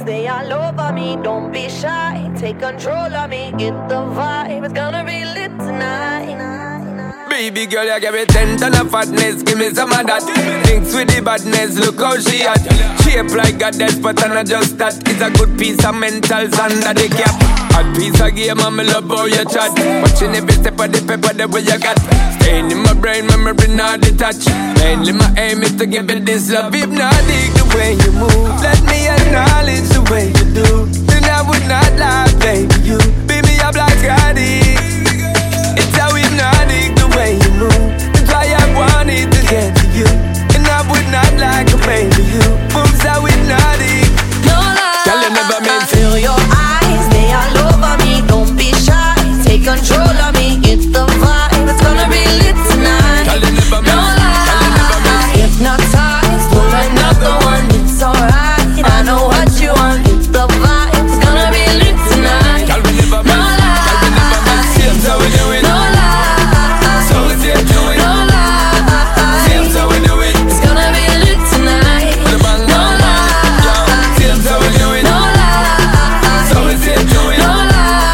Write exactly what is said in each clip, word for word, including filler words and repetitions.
eyes, they all over me. Don't be shy, take control of me. Get the vibe, it's gonna be lit tonight. Baby girl, you give me ten ton of fatness, give me some of that. Thinks with the badness, look how she hot. Shape like a death, but I'm not just that. It's a good piece of mentals under the cap. Hot piece of game, and me love how you chat. Watching every step of the paper, the way you got. Staying in my brain, memory not detached. Mainly my aim is to give it this love. If not, dig the way you move. Let me acknowledge the way you do. Then I would not lie, baby, you beat me up like I did. It's how hypnotic the way you move. That's why I wanted to get to you. And I would not like to baby you. Moves how hypnotic. No lie, girl, you never meant to. Feel your eyes, they all over me. Don't be shy, take control of me. Get the vibe, it's gonna be lit tonight. Girl, you never meant. No lie, hypnotized, pull another one. It's alright, I know what you want. Get the vibe, it's gonna be lit tonight. Girl, we never meant. No lie, girl, we never meant. Seems how we do it. no lie. So we see it do it. No lie, Seems how we do it. it's gonna be lit tonight. With a bang, No bang, bang. Yo, lie, seems how we do it. no lie, So we see it do it. no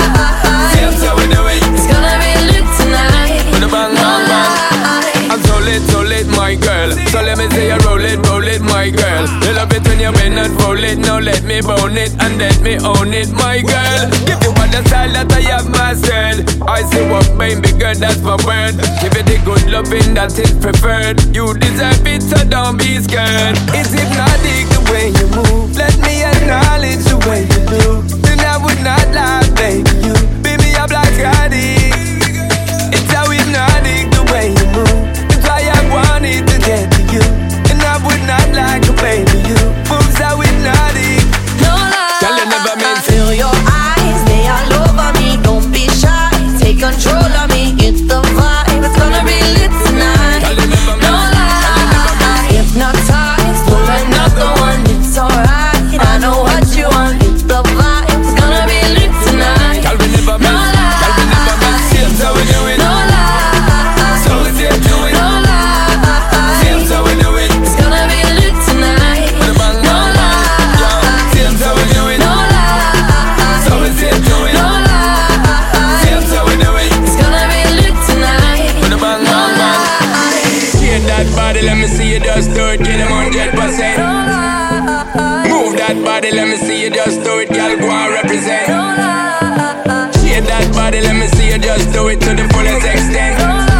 lie. Seems how we do it. It's gonna be lit tonight. With a bang, No bang, bang. lie. I'm so lit, so lit, my girl. So let me say you roll it, roll it, my girl. You love it when you bend and roll it. Now let me bone it and let me own it, my girl. Give you all the style that I have mastered. I say what baby girl, that's my word. Give it the good loving that is preferred. You deserve it, so don't be scared. It's hypnotic the way you move. Let me acknowledge the way you do. Then I would not lie, baby. You beat me up like I did. It's how hypnotic the way you move. That's why I wanted to get to you. And I would not like to baby you. Moves how hypnotic. No lie. Girl, you never meant to. Feel your eyes, they all over me. Don't be shy, take control of me. Get the vibe, it's gonna be lit tonight. Girl, you never No meant. lie, hypnotized, pull another one. It's alright, I know what you want. Get the vibe, it's gonna be lit tonight. Girl, we never No meant. Girl, we never meant. Seems how we do it. No lie, So we see it do it. no lie. Seems how we do it. It's gonna be lit tonight. With a bang, No bang, bang. Yo, lie, seems how we do it. no lie. So we see it do it. No lie, Seems how we do it. it's gonna be lit tonight. With a bang, bang, bang. Shake that body, let me see you just do it. Get them one hundred percent. Move that body, let me see you just do it. Girl, go and represent. Shake that body, let me see you just do it to the fullest extent.